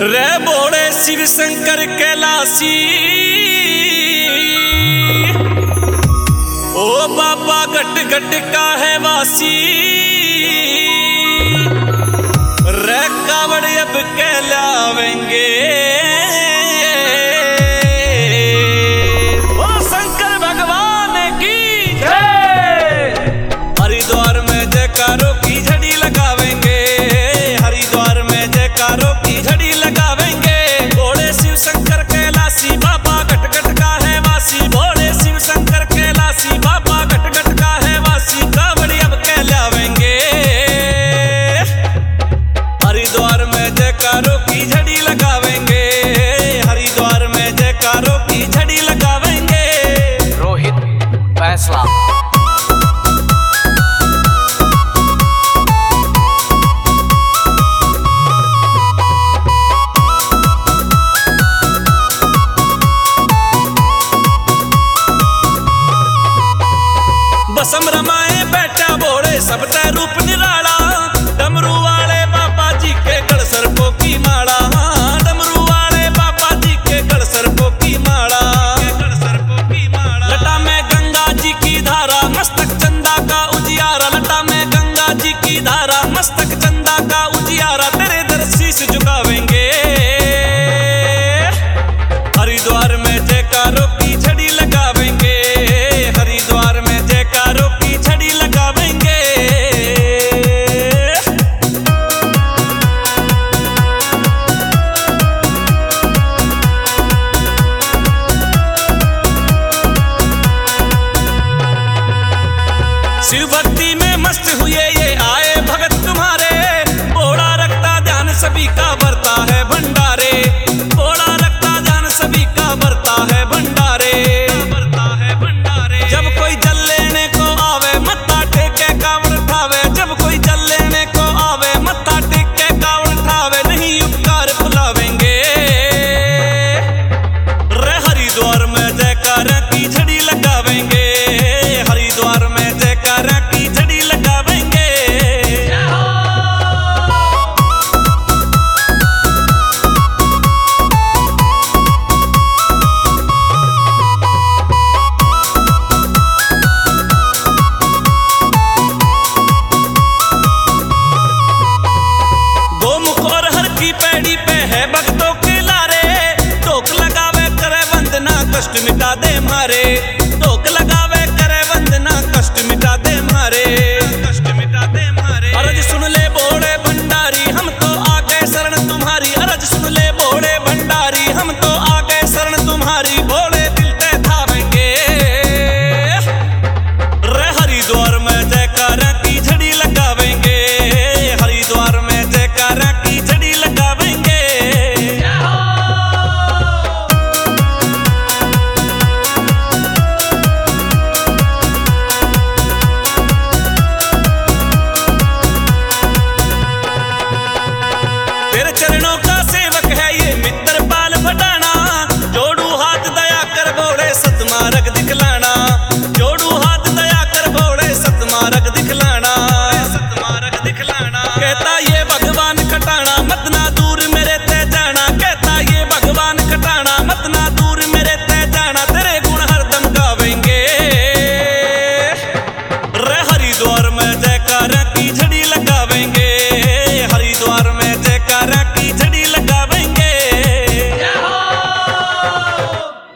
रे बोले शिव शंकर कैलाशी, ओ बाबा गट गट का है वासी। रे कावड़ अब कहलावेंगे, ओ शंकर भगवान की जय। हरिद्वार में जयकारों की झड़ी लगावेंगे, हरिद्वार में जयकारों की झड़ी लगावेंगे। भोले शिव शंकर कैलाशी बाबा गट गट का है वासी। भोले शिव शंकर कैलाशी बाबा गट गट का है वासी। कावड़ी अब कहलावेंगे, हरिद्वार में जयकारों की झड़ी लगावेंगे, हरिद्वार में जयकारों की झड़ी लगावेंगे। रोहित फैसला।